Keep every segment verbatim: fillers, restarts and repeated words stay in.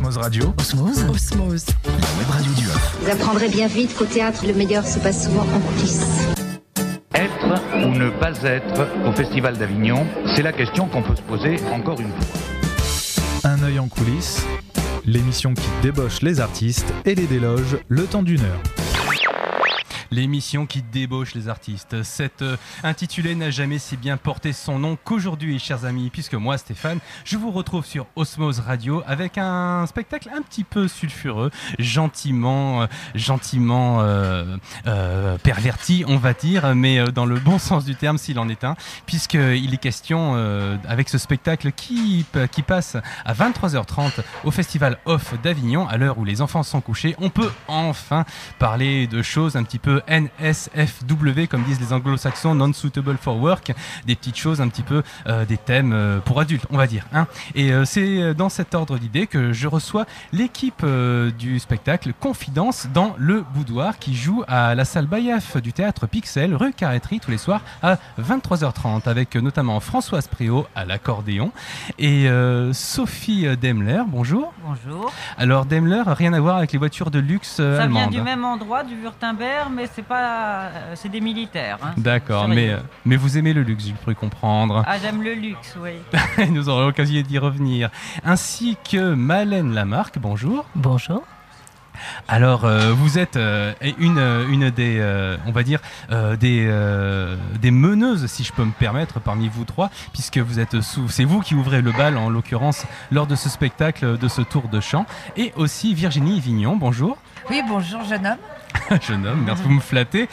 Osmose Radio. Osmose. Osmose. La web radio du Off. Vous apprendrez bien vite qu'au théâtre, le meilleur se passe souvent en coulisses. Être ou ne pas être au Festival d'Avignon, c'est la question qu'on peut se poser encore une fois. Un œil en coulisses, l'émission qui débauche les artistes et les déloge le temps d'une heure. L'émission qui débauche les artistes. Cette euh, intitulée n'a jamais si bien porté son nom qu'aujourd'hui, chers amis, puisque moi, Stéphane, je vous retrouve sur Osmose Radio avec un spectacle un petit peu sulfureux, gentiment, euh, gentiment euh, euh, perverti, on va dire, mais euh, dans le bon sens du terme, s'il en est un, puisqu'il est question, euh, avec ce spectacle qui, qui passe à vingt-trois heures trente au Festival Off d'Avignon, à l'heure où les enfants sont couchés, on peut enfin parler de choses un petit peu N S F W, comme disent les anglo-saxons, non-suitable for work, des petites choses un petit peu, euh, des thèmes euh, pour adultes, on va dire. Hein. Et euh, c'est dans cet ordre d'idée que je reçois l'équipe euh, du spectacle Confidence dans le Boudoir, qui joue à la salle Bayaf du théâtre Pixel, rue Carreterie, tous les soirs à vingt-trois heures trente, avec notamment Françoise Préau à l'accordéon et euh, Sophie Daimler. Bonjour. Bonjour. Alors Daimler, rien à voir avec les voitures de luxe euh, Ça allemandes. vient du même endroit, du Württemberg, mais c'est pas, euh, c'est des militaires. Hein. D'accord, mais, euh, mais vous aimez le luxe, j'ai cru comprendre. Ah, j'aime le luxe, oui. Nous aurons l'occasion d'y revenir. Ainsi que Malène Lamarque, bonjour. Bonjour. Alors, euh, vous êtes euh, une, une des, euh, on va dire, euh, des, euh, des meneuses, si je peux me permettre, parmi vous trois, puisque vous êtes sous, c'est vous qui ouvrez le bal, en l'occurrence, lors de ce spectacle, de ce tour de chant. Et aussi Virginie Vignon, bonjour. Oui, bonjour, jeune homme. Jeune homme, merci, vous me flattez.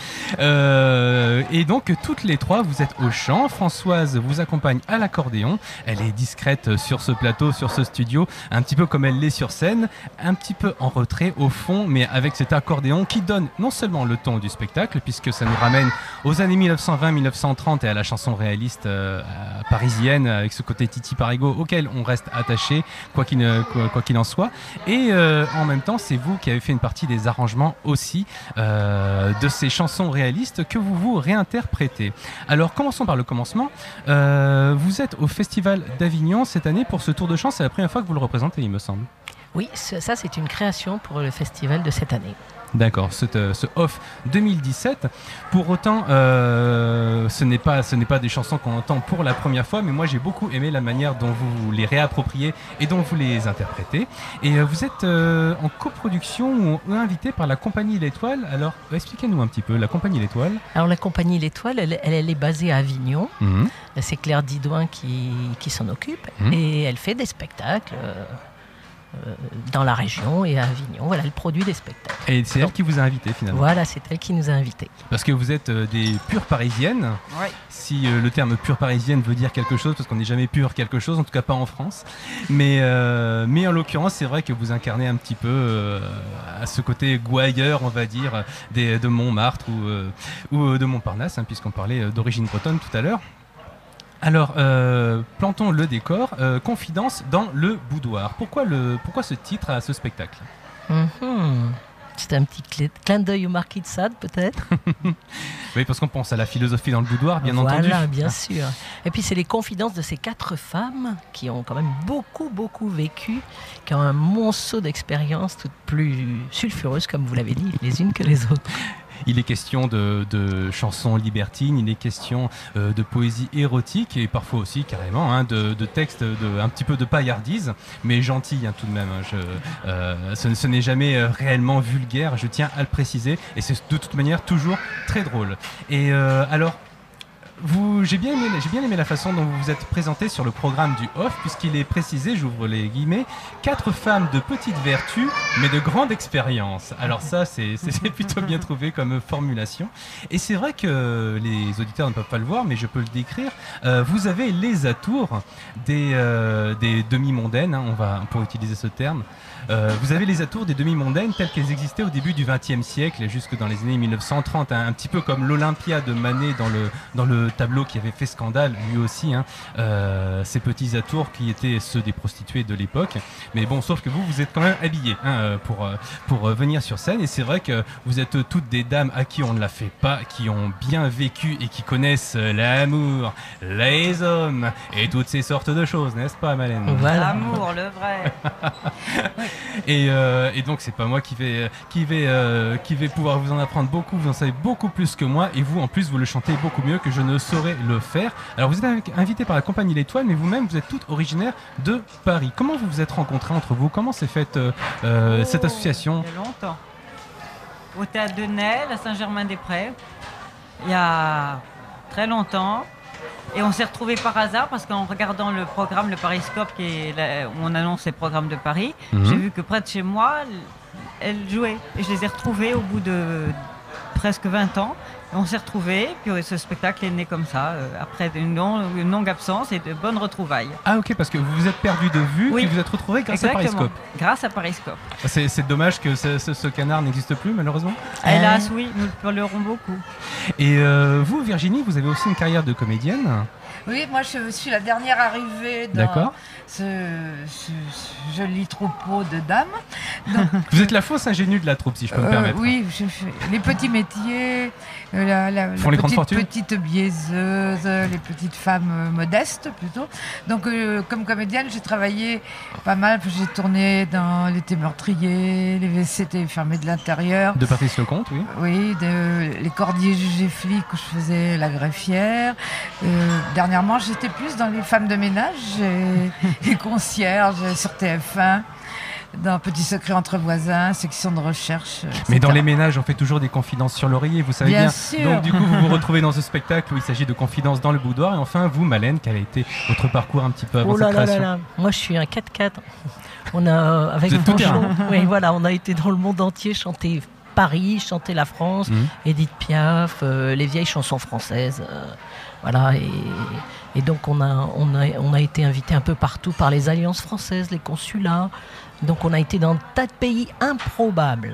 Euh, et donc, toutes les trois, vous êtes au chant. Françoise vous accompagne à l'accordéon. Elle est discrète sur ce plateau, sur ce studio, un petit peu comme elle l'est sur scène, un petit peu en retrait au fond, mais avec cet accordéon qui donne non seulement le ton du spectacle, puisque ça nous ramène aux années mille neuf cent vingt mille neuf cent trente et à la chanson réaliste euh, parisienne, avec ce côté Titi Parigo auquel on reste attaché, quoi qu'il, quoi, quoi qu'il en soit. Et euh, en même temps, c'est vous qui avez fait une partie des arrangements aussi, Euh, de ces chansons réalistes que vous vous réinterprétez. Alors commençons par le commencement. Euh, vous êtes au Festival d'Avignon cette année pour ce tour de chant, c'est la première fois que vous le représentez, il me semble. Oui, ça c'est une création pour le festival de cette année. D'accord, ce, ce Off deux mille dix-sept. Pour autant, euh, ce n'est pas, ce n'est pas des chansons qu'on entend pour la première fois, mais moi j'ai beaucoup aimé la manière dont vous les réappropriez et dont vous les interprétez. Et euh, vous êtes euh, en coproduction ou invité par la Compagnie L'Étoile. Alors, expliquez-nous un petit peu, la Compagnie L'Étoile. Alors la Compagnie L'Étoile, elle, elle, elle est basée à Avignon. Mmh. C'est Claire Didouin qui, qui s'en occupe mmh. et elle fait des spectacles. Euh, Euh, dans la région et à Avignon. Voilà, elle produit des spectacles. Et c'est Donc, elle qui vous a invité finalement. Voilà, c'est elle qui nous a invités. Parce que vous êtes euh, des pures parisiennes. Ouais. Si euh, le terme pure parisienne veut dire quelque chose, parce qu'on n'est jamais pur quelque chose, en tout cas pas en France. Mais, euh, mais en l'occurrence, c'est vrai que vous incarnez un petit peu euh, à ce côté gouailleur, on va dire, des, de Montmartre ou, euh, ou de Montparnasse, hein, puisqu'on parlait d'origine bretonne tout à l'heure. Alors, euh, plantons le décor, euh, Confidence dans le Boudoir. Pourquoi, le, pourquoi ce titre à ce spectacle ? Mmh. C'est un petit clé, clin d'œil au Marquis de Sade, peut-être. Oui, parce qu'on pense à la philosophie dans le boudoir, bien voilà, entendu. Voilà, bien ah. sûr. Et puis, c'est les confidences de ces quatre femmes qui ont quand même beaucoup, beaucoup vécu, qui ont un monceau d'expériences, toutes plus sulfureuses, comme vous l'avez dit, les unes que les autres. Il est question de, de chansons libertines, il est question euh, de poésie érotique et parfois aussi carrément hein, de, de textes de, un petit peu de paillardise, mais gentil hein, tout de même. Hein, je, euh, ce, ce n'est jamais euh, réellement vulgaire, je tiens à le préciser, et c'est de toute manière toujours très drôle. Et euh, alors, Vous, j'ai, bien aimé, j'ai bien aimé la façon dont vous vous êtes présenté sur le programme du Off, puisqu'il est précisé, j'ouvre les guillemets, quatre femmes de petite vertu, mais de grande expérience. Alors ça, c'est, c'est, c'est plutôt bien trouvé comme formulation. Et c'est vrai que les auditeurs ne peuvent pas le voir, mais je peux le décrire. Euh, vous avez les atours des, euh, des demi-mondaines, hein, on va, on pourrait utiliser ce terme. Euh, vous avez les atours des demi-mondaines telles qu'elles existaient au début du vingtième siècle, jusque dans les années mille neuf cent trente, hein, un petit peu comme l'Olympia de Manet dans le, dans le tableau qui avait fait scandale lui aussi, hein, euh, ces petits atours qui étaient ceux des prostituées de l'époque. Mais bon, sauf que vous, vous êtes quand même habillés hein, pour, pour venir sur scène, et c'est vrai que vous êtes toutes des dames à qui on ne la fait pas, qui ont bien vécu et qui connaissent l'amour, les hommes et toutes ces sortes de choses, n'est-ce pas, Malène? Voilà. L'amour, le vrai. et, euh, et donc c'est pas moi qui vais, qui, vais, euh, qui vais pouvoir vous en apprendre beaucoup, vous en savez beaucoup plus que moi, et vous en plus vous le chantez beaucoup mieux que je ne saurais le faire. Alors vous êtes invité par la compagnie L'Étoile, mais vous-même vous êtes toutes originaires de Paris. Comment vous vous êtes rencontrés entre vous? Comment s'est faite euh, oh, cette association? Il y a longtemps. Au théâtre de Nesle, à Saint-Germain-des-Prés, il y a très longtemps. Et on s'est retrouvés par hasard parce qu'en regardant le programme, le Pariscope, qui est là, où on annonce les programmes de Paris, mmh. j'ai vu que près de chez moi, elles jouaient. Et je les ai retrouvées au bout de presque vingt ans. Et on s'est retrouvés, puis ce spectacle est né comme ça, euh, après une longue, une longue absence et de bonnes retrouvailles. Ah ok, parce que vous vous êtes perdus de vue, oui. Puis vous vous êtes retrouvés grâce Exactement. à Pariscope. Grâce à Pariscope. C'est, c'est dommage que ce, ce, ce canard n'existe plus, malheureusement. Hélas, oui, nous le pleurons beaucoup. Et euh, vous, Virginie, vous avez aussi une carrière de comédienne? Oui, moi je suis la dernière arrivée dans ce, ce, ce joli troupeau de dames. Donc, vous êtes la fausse ingénue de la troupe, si je peux euh, me permettre. Oui, je, je, les petits métiers, euh, la, la, Font la les petite, petite biaiseuse, les petites femmes euh, modestes plutôt. Donc euh, comme comédienne, j'ai travaillé pas mal. J'ai tourné dans L'été meurtrier, Les W C T fermés de l'intérieur. De Patrice Lecomte, oui. Oui, de, les Cordiers jugés flics où je faisais la greffière. Euh, Dernièrement, j'étais plus dans les femmes de ménage et les concierges sur T F un, dans Petit secret entre voisins, section de recherche. et cetera. Mais dans les ménages, on fait toujours des confidences sur l'oreiller, vous savez bien. Bien sûr. Donc du coup, vous vous retrouvez dans ce spectacle où il s'agit de confidences dans le boudoir. Et enfin, vous, Malène, quel a été votre parcours un petit peu avant oh là cette là création? là là. Moi, je suis un quatre quatre. On a, avec Franchon, oui, voilà, on a été dans le monde entier chanter Paris, chanter la France, mmh. Édith Piaf, euh, les vieilles chansons françaises. Euh, Voilà, et, et donc on a, on, a, on a été invité un peu partout par les alliances françaises, les consulats. Donc on a été dans un tas de pays improbables.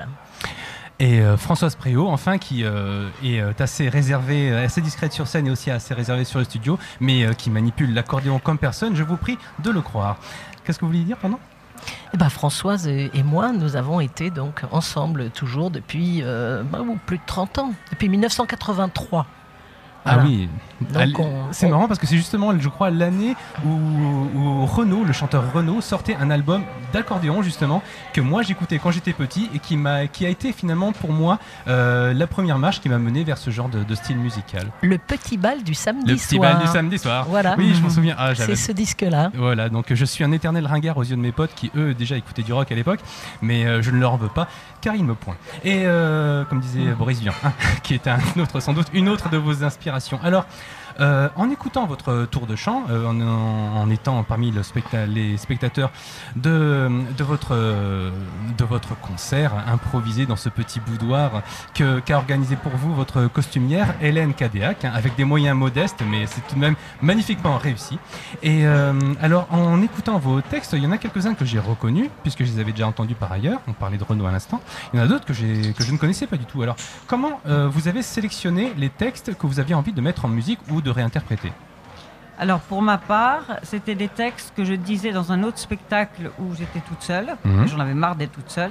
Et euh, Françoise Préau, enfin, qui euh, est euh, assez réservée, assez discrète sur scène et aussi assez réservée sur le studio, mais euh, qui manipule l'accordéon comme personne, je vous prie de le croire. Qu'est-ce que vous vouliez dire, pardon ? Eh ben, Françoise et moi, nous avons été donc ensemble toujours depuis euh, bah, plus de trente ans, depuis dix-neuf cent quatre-vingt-trois. Voilà. Ah oui, donc on, c'est on... marrant parce que c'est justement, je crois, l'année où, où Renaud, le chanteur Renaud, sortait un album d'accordéon justement que moi j'écoutais quand j'étais petit et qui m'a, qui a été finalement pour moi euh, la première marche qui m'a mené vers ce genre de, de style musical. Le petit bal du samedi le soir. Le petit bal du samedi soir. Voilà. Oui, je m'en souviens. Ah, c'est ce disque-là. Voilà, donc je suis un éternel ringard aux yeux de mes potes qui eux déjà écoutaient du rock à l'époque, mais euh, je ne leur en veux pas car ils me pointent. Et euh, comme disait mmh. Boris Vian, hein, qui est un autre, sans doute une autre de vos inspirations. Alors, Euh, en écoutant votre tour de chant, euh, en, en, en étant parmi le specta- les spectateurs de, de, votre, euh, de votre concert improvisé dans ce petit boudoir que, qu'a organisé pour vous votre costumière Hélène Cadéac, hein, avec des moyens modestes, mais c'est tout de même magnifiquement réussi. Et euh, alors, en écoutant vos textes, il y en a quelques-uns que j'ai reconnus, puisque je les avais déjà entendus par ailleurs. On parlait de Renaud à l'instant. Il y en a d'autres que, j'ai, que je ne connaissais pas du tout. Alors, comment euh, vous avez sélectionné les textes que vous aviez envie de mettre en musique ou de réinterpréter? Alors pour ma part, c'était des textes que je disais dans un autre spectacle où j'étais toute seule. Mmh. J'en avais marre d'être toute seule.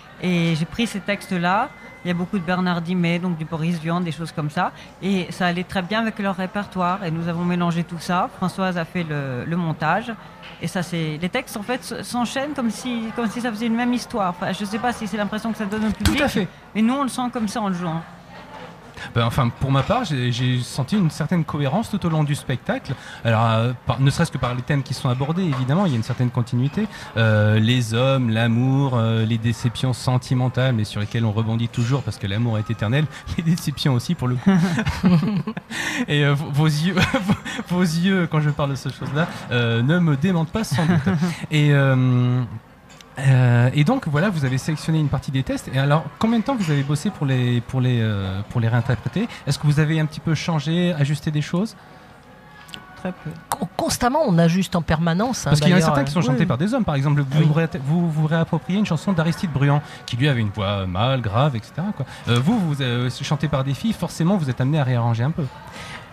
Et j'ai pris ces textes-là. Il y a beaucoup de Bernard Dimet, donc du Boris Vian, des choses comme ça. Et ça allait très bien avec leur répertoire. Et nous avons mélangé tout ça. Françoise a fait le, le montage. Et ça, c'est... les textes, en fait, s'enchaînent comme si, comme si ça faisait une même histoire. Enfin, je ne sais pas si c'est l'impression que ça donne au public. Tout à fait. Mais nous, on le sent comme ça en le jouant. Ben, enfin, pour ma part, j'ai, j'ai senti une certaine cohérence tout au long du spectacle. Alors, euh, par, ne serait-ce que par les thèmes qui sont abordés, évidemment, il y a une certaine continuité. Euh, les hommes, l'amour, euh, les déceptions sentimentales, mais sur lesquelles on rebondit toujours parce que l'amour est éternel. Les déceptions aussi, pour le coup. Et euh, vos, vos yeux, vos, vos yeux, quand je parle de ces choses-là, euh, ne me démentent pas sans doute. Et euh, Euh, et donc voilà, vous avez sélectionné une partie des tests. Et alors, combien de temps vous avez bossé pour les, pour les, euh, pour les réinterpréter? Est-ce que vous avez un petit peu changé, ajusté des choses? Très peu. Constamment, on ajuste en permanence. Hein, Parce qu'il y en a certains euh, qui sont chantés oui. par des hommes. Par exemple, vous, oui. vous, ré- vous vous réappropriez une chanson d'Aristide Bruand, qui lui avait une voix mâle, grave, et cetera quoi. Euh, vous, vous euh, chantez par des filles, forcément, vous êtes amené à réarranger un peu.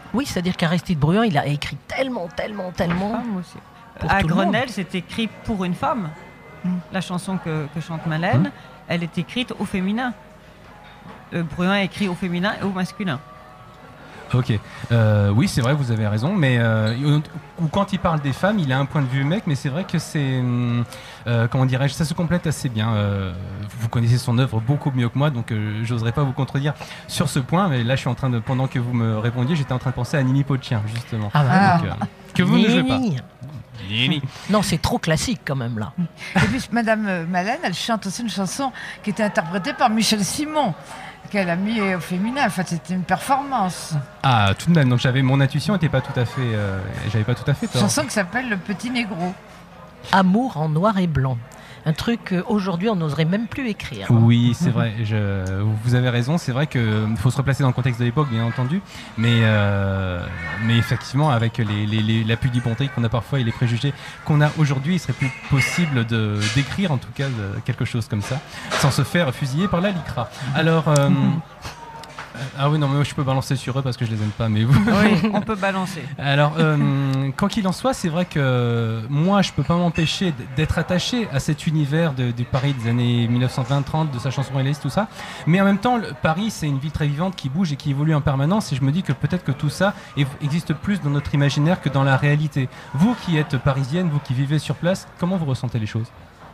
Oui, c'est-à-dire qu'Aristide Bruand, il a écrit tellement, tellement, tellement. Femme aussi. Pour À tout le monde. Grenelle, c'est écrit pour une femme. Mm. La chanson que, que chante Malène, Mm. elle est écrite au féminin. Euh, Bruand est écrit au féminin et au masculin. Ok, euh, oui c'est vrai, vous avez raison, mais euh, ou quand il parle des femmes, il a un point de vue mec, mais c'est vrai que c'est, euh, comment dirais-je, ça se complète assez bien. Euh, vous connaissez son œuvre beaucoup mieux que moi, donc euh, j'oserais pas vous contredire sur ce point, mais là je suis en train de, pendant que vous me répondiez, j'étais en train de penser à Nini Pot-de-Chien, justement. Ah bah, Donc, euh, que vous ne jouez pas. Nini. Nini. Non, c'est trop classique quand même là. Et puis, Madame Malène, elle chante aussi une chanson qui était interprétée par Michel Simon, qu'elle a mis au féminin. En fait, c'était une performance. Ah, tout de même, donc j'avais, mon intuition n'était pas tout à fait, euh, j'avais pas tout à fait Une tort. chanson qui s'appelle Le Petit Négro. Amour en noir et blanc. Un truc qu'aujourd'hui on n'oserait même plus écrire. Oui, c'est vrai, je, vous avez raison, c'est vrai qu'il faut se replacer dans le contexte de l'époque, bien entendu, mais, euh, mais effectivement, avec les, les, les, l'appui du ponté qu'on a parfois et les préjugés qu'on a aujourd'hui, il serait plus possible de, d'écrire, en tout cas, de, quelque chose comme ça, sans se faire fusiller par la LICRA. Alors... Euh, Ah oui, non, mais moi, je peux balancer sur eux parce que je les aime pas, mais vous... Oui, on peut balancer. Alors, euh, quoi qu'il en soit, c'est vrai que moi, je peux pas m'empêcher d'être attaché à cet univers de, du Paris des années mille neuf cent vingt trente, de sa chanson réaliste, tout ça. Mais en même temps, le, Paris, c'est une ville très vivante qui bouge et qui évolue en permanence. Et je me dis que peut-être que tout ça est- existe plus dans notre imaginaire que dans la réalité. Vous qui êtes parisienne, vous qui vivez sur place, comment vous ressentez les choses ?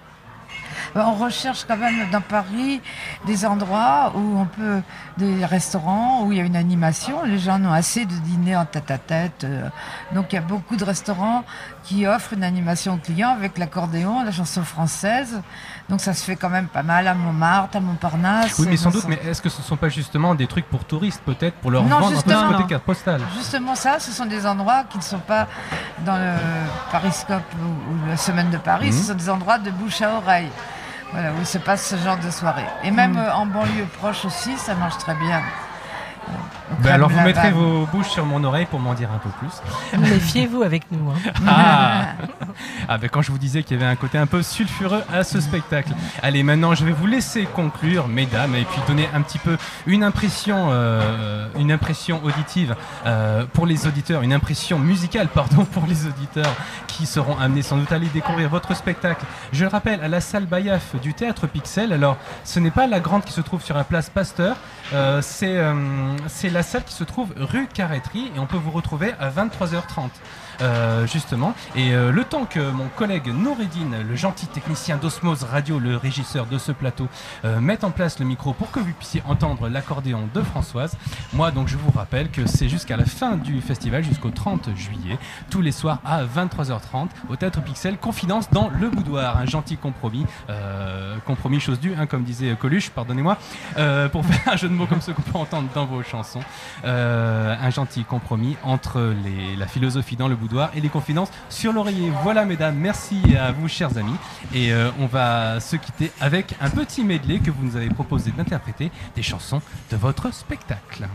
On recherche quand même dans Paris des endroits où on peut, des restaurants où il y a une animation. Les gens ont assez de dîner en tête-à-tête. euh, Donc il y a beaucoup de restaurants qui offrent une animation aux clients avec l'accordéon, la chanson française. Donc ça se fait quand même pas mal à Montmartre, à Montparnasse. Oui, mais sans Dans doute, mais est-ce que ce ne sont pas justement des trucs pour touristes, peut-être, pour leur Non, vendre un peu ce justement. côté carte postale ? Justement ça, ce sont des endroits qui ne sont pas dans le Pariscope ou, ou la Semaine de Paris, Mhm. ce sont des endroits de bouche à oreille, voilà, où se passe ce genre de soirée. Et même Mhm. euh, en banlieue proche aussi, ça marche très bien. Euh, au Ben Crème alors vous Laval. mettrez vos bouches sur mon oreille pour m'en dire un peu plus. Méfiez-vous avec nous. Hein. Ah, ah ben quand je vous disais qu'il y avait un côté un peu sulfureux à ce spectacle. Allez, maintenant je vais vous laisser conclure, mesdames, et puis donner un petit peu une impression, euh, une impression auditive euh, pour les auditeurs, une impression musicale, pardon, pour les auditeurs qui seront amenés sans doute à aller découvrir votre spectacle. Je le rappelle, à la salle Bayaf du Théâtre Pixel. Alors, ce n'est pas la grande qui se trouve sur la place Pasteur, euh, c'est euh, c'est la salle qui se trouve rue Carretterie et on peut vous retrouver à vingt-trois heures trente. Euh, justement, et euh, le temps que mon collègue Noureddine, le gentil technicien d'Osmose Radio, le régisseur de ce plateau, euh, mette en place le micro pour que vous puissiez entendre l'accordéon de Françoise, moi donc je vous rappelle que c'est jusqu'à la fin du festival, jusqu'au trente juillet, tous les soirs à vingt-trois heures trente au Théâtre Pixel, confidence dans le boudoir, un gentil compromis, euh, compromis chose due, hein, comme disait Coluche, pardonnez-moi, euh, pour faire un jeu de mots comme ce qu'on peut entendre dans vos chansons, euh, un gentil compromis entre les, la philosophie dans le boudoir et les confidences sur l'oreiller. Voilà mesdames, merci à vous chers amis et euh, on va se quitter avec un petit medley que vous nous avez proposé d'interpréter des chansons de votre spectacle.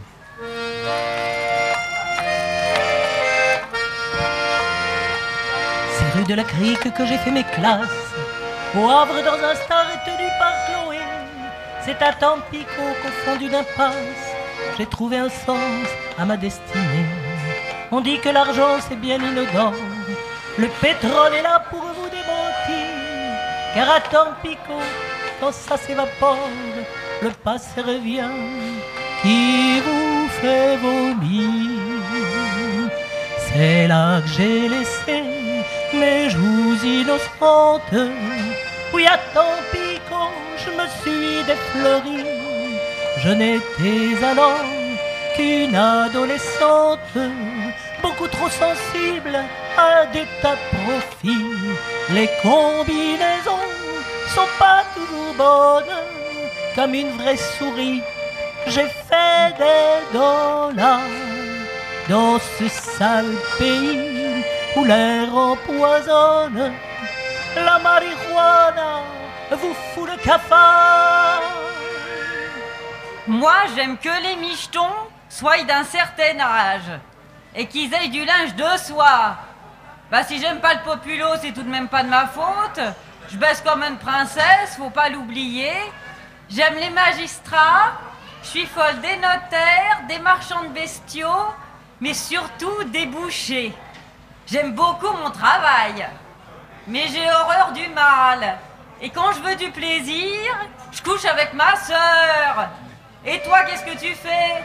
C'est rue de la Crique que j'ai fait mes classes. Au Havre dans un star tenu par Chloé. C'est à Tampico qu'au fond d'une impasse j'ai trouvé un sens à ma destinée. On dit que l'argent c'est bien inodore. Le pétrole est là pour vous démentir. Car à Tampico, quand ça s'évapore, le passé revient qui vous fait vomir. C'est là que j'ai laissé mes joues innocentes. Oui, à Tampico, je me suis défleurie. Je n'étais alors qu'une adolescente, beaucoup trop sensible à des tas de profits. Les combinaisons sont pas toujours bonnes. Comme une vraie souris, j'ai fait des dollars dans ce sale pays où l'air empoisonne. La marijuana vous fout le cafard. Moi, j'aime que les michetons soient d'un certain âge et qu'ils aient du linge de soie. Bah, si j'aime pas le populo, c'est tout de même pas de ma faute. Je baisse comme une princesse, faut pas l'oublier. J'aime les magistrats, je suis folle des notaires, des marchands de bestiaux mais surtout débouché. J'aime beaucoup mon travail, mais j'ai horreur du mal. Et quand je veux du plaisir, je couche avec ma sœur. Et toi, qu'est-ce que tu fais?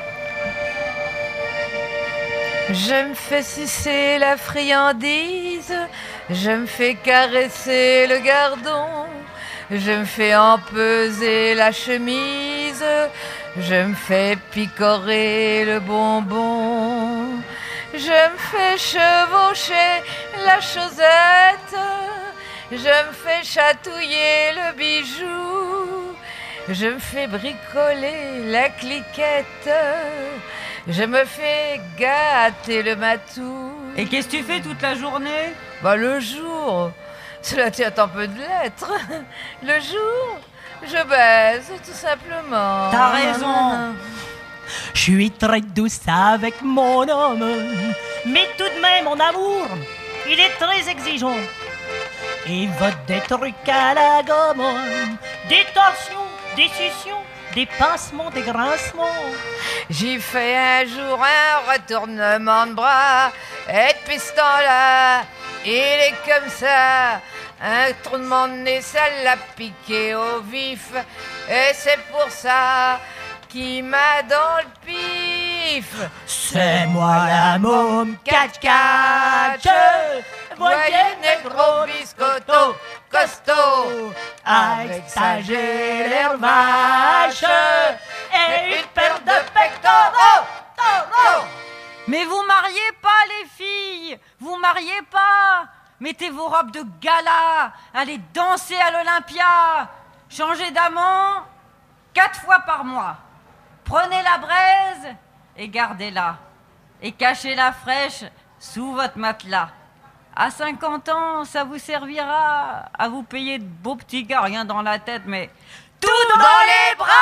Je me fais sucer la friandise, je me fais caresser le gardon, je me fais empeser la chemise, je me fais picorer le bonbon, je me fais chevaucher la chaussette, je me fais chatouiller le bijou, je me fais bricoler la cliquette, je me fais gâter le matou. Et qu'est-ce que tu fais toute la journée? Bah le jour, cela tient un peu de l'être. Le jour, je baise tout simplement. T'as raison. Je suis très douce avec mon homme, mais tout de même mon amour, il est très exigeant. Il veut des trucs à la gomme, des torsions, des suctions, des pincements, des grincements. J'y fais un jour un retournement de bras, et depuis ce temps-là, il est comme ça. Un tournement de nez, ça l'a piqué au vif, et c'est pour ça qu'il m'a dans le pif. C'est moi la môme catch-catch. Voyez négro biscotto, costaud, avec sa gélère vache et une paire de pectoraux. Taureaux. Mais vous mariez pas les filles, vous mariez pas. Mettez vos robes de gala, allez danser à l'Olympia, changez d'amant quatre fois par mois. Prenez la braise et gardez-la. Et cachez-la fraîche sous votre matelas. À cinquante ans, ça vous servira à vous payer de beaux petits gars, rien dans la tête, mais tout dans, dans les bras.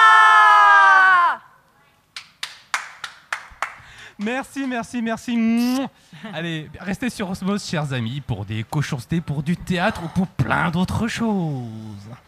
Merci, merci, merci. Allez, restez sur Osmose, chers amis, pour des cochoncetés, pour du théâtre ou pour plein d'autres choses.